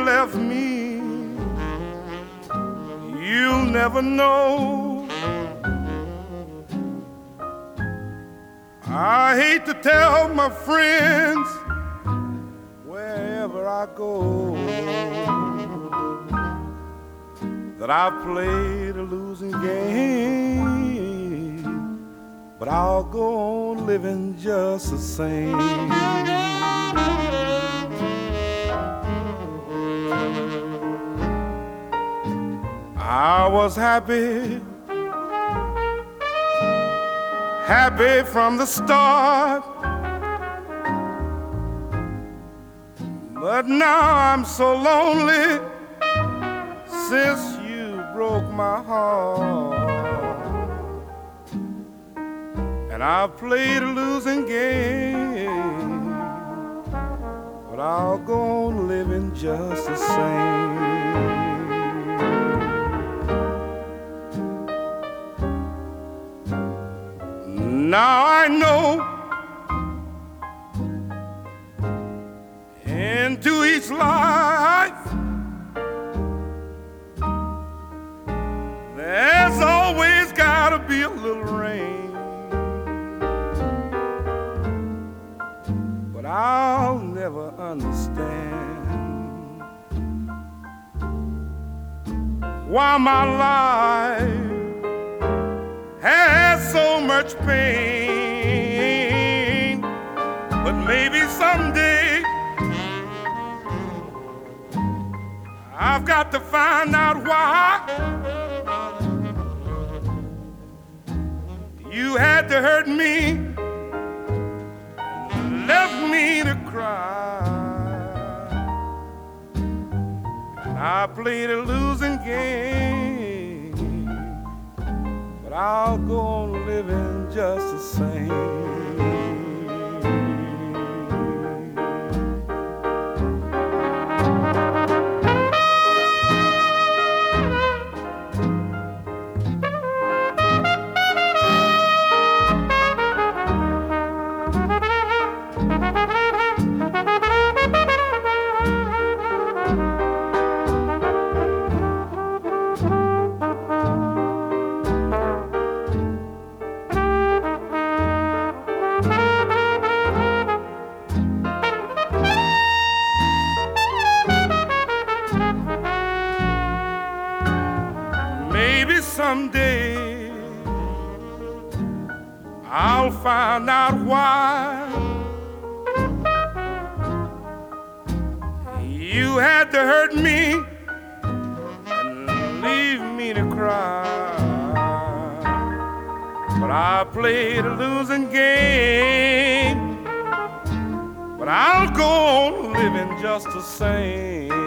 left me, you'll never know. I hate to tell my friends wherever I go that I played a losing game, but I'll go on living just the same. I was happy from the start, but now I'm so lonely since you broke my heart. And I played a losing game, but I'll go on living just the same. Now I know into each life there's always gotta be a little rain, but I'll never understand why my life has so much pain. But maybe someday I've got to find out why you had to hurt me and left me to cry. And I played a losing game, but I'll go on living just the same. Maybe someday I'll find out why you had to hurt me and leave me to cry. But I played a losing game, but I'll go on living just the same.